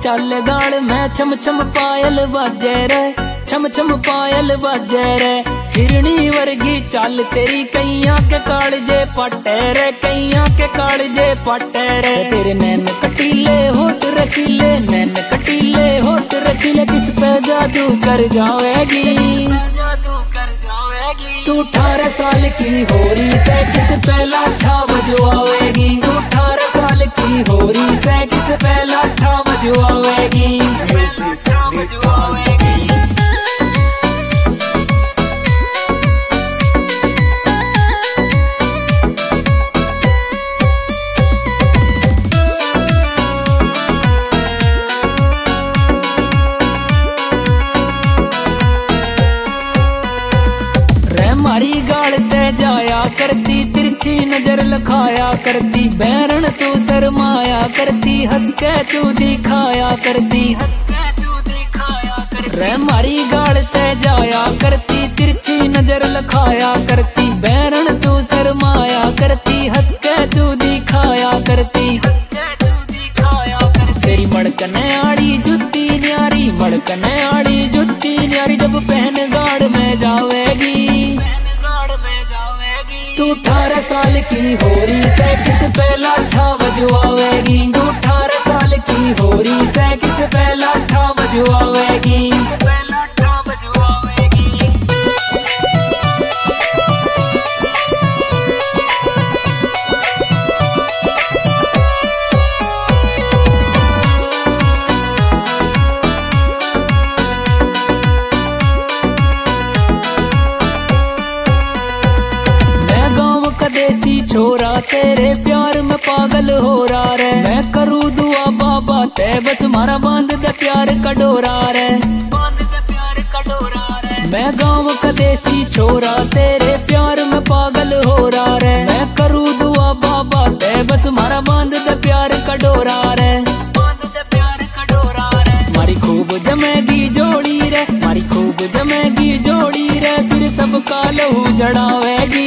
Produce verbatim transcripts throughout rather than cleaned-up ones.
चल गाड़ में छम छम पायल बाजे रे, छम छम पायल बाजे रे। हिरणी वर्गी चाल तेरी कैया के कालजे पटे रे, कैया के कालजे पटे रे। तेरे नैन कटीले होठ रसीले, नैन कटीले होठ रसीले, किस पे जादू कर जावेगी, जादू कर जावेगी। तू अठारह साल की होरी से किस पे लाठा बजवावेगी, तू अठारह साल की होरी से किस पे लाठा बजवावेगी, लाठा बजवावेगी। मारी गाल ते जाया करती, तिरछी नजर लखाया करती, बैरन तू शर्माया करती, हंस के तू दिखाया करती, हंस के तू दिखाया करती। रे मारी गाल ते जाया करती, तिरछी नजर लखाया करती, बैरन तू शर्माया करती, हंस के तू दिखाया करती, हंस के तू दिखाया करती। तेरी मड़कने आड़ी जुत्ती न्यारी, मड़कने आड़ी जुत्ती न्यारी, जब पहन गाड़ में जावेगी, तू अठारह साल की होरी से किस पे लाठा बजवावेगी, तू अठारह साल की होरी से किस पे लाठा बजवावेगी, किस पे लाठा बजवावेगी। देसी छोरा तेरे प्यार में पागल हो रहा रे, मैं करूँ दुआ बाबा ते बस मारा बांध दे प्यार का डोरा रे, बांध दे प्यार का डोरा रे। मैं गाँव का देसी छोरा तेरे प्यार में पागल हो रहा रे, मैं करूँ दुआ बाबा ते बस मारा बांध दे प्यार का डोरा रे, बांध दे प्यार का डोरा रे। मारी खूब जमेगी जोड़ी रे, मारी खूब जमेगी जोड़ी रे, फिर सबका लहू जड़ावेगी,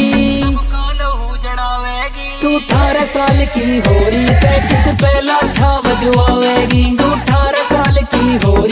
तू अठारह साल की होरी से किस पे लाठा बजवावेगी, तू अठारह साल की होरी